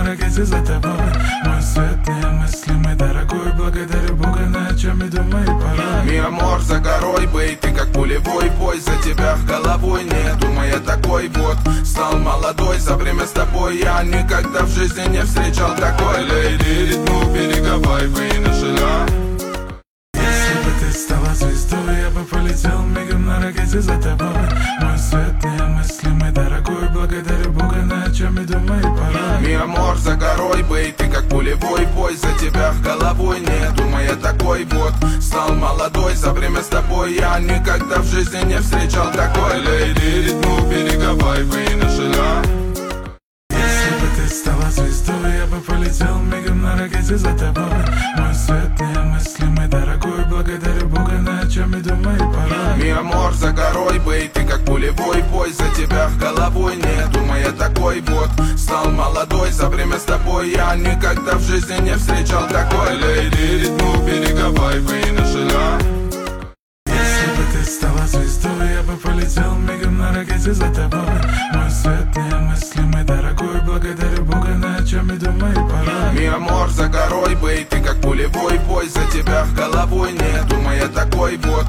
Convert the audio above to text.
ракете за тобой. Мой свет немыслимый, дорогой, благодарю Бога, на о чем и думаю порой. Mi amor, за горой, бей, ты как пулевой бой. За тебя головой не думая такой вот. Стал молодой, за время с тобой я никогда в жизни не встречал такой. Лейди, ритму перегавай, вы нашла. Если бы ты стала звездой, я бы полетел мигом на ракете за тобой. Мой свет немыслимый, дорогой, благодарю Бога, на о чем и думаю порой. Mi amor, за горой, бей, ты как пулевой бой. За тебя головой не думая такой вот. Стал молодой, за время с тобой я никогда в жизни не встречал такой. Лейди, ритму перегавай, вы нашла. Если бы ты стала звездой, я бы полетел мигом на ракете за тобой. Мой свет немыслимый, дорогой, благодарю Бога, на о чем и думаю порой. Mi amor, за горой, бей, ты как пулевой бой. За тебя головой не думая такой вот. Стал молодой, за время с тобой я никогда в жизни не встречал такой. Лейди, ритму перегавай, вы нашла. Если бы ты стала звездой, я бы полетел мигом на ракете за тобой. Мой свет немыслимый, дорогой, благодарю Бога, на о чем и думаю порой. Mi amor, за горой, бей, ты как пулевой бой. За тебя головой не думая такой вот.